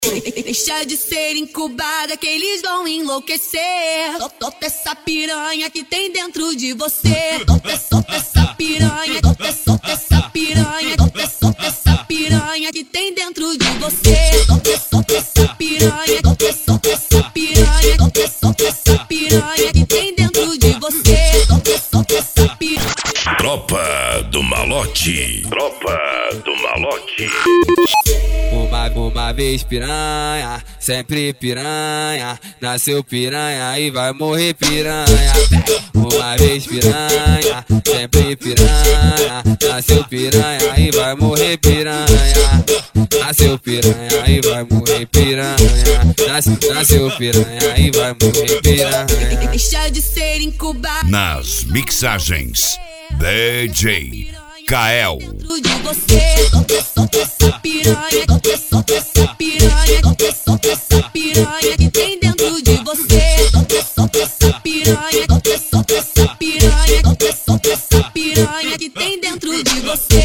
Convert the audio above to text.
Deixa de ser incubada que eles vão enlouquecer. Solta essa piranha que tem dentro de você. Solta essa piranha, solta essa piranha, solta essa piranha que tem dentro de você. Solta essa piranha, solta essa piranha, solta essa piranha que tem dentro de você. Solta essa piranha. Tropa do Malote. Tropa do Malote. Uma vez piranha, sempre piranha. Nasceu piranha e vai morrer piranha. Uma vez piranha, sempre piranha. Nasceu piranha e vai morrer piranha. Nasceu piranha e vai morrer piranha. Nasceu piranha e vai morrer piranha. Deixa de ser incubado. Nas mixagens DJ Kael. Dentro de você. Solta essa piranha, solta essa piranha, solta essa piranha que tem dentro de você. Solta essa piranha, solta essa piranha, solta essa piranha que tem dentro de você.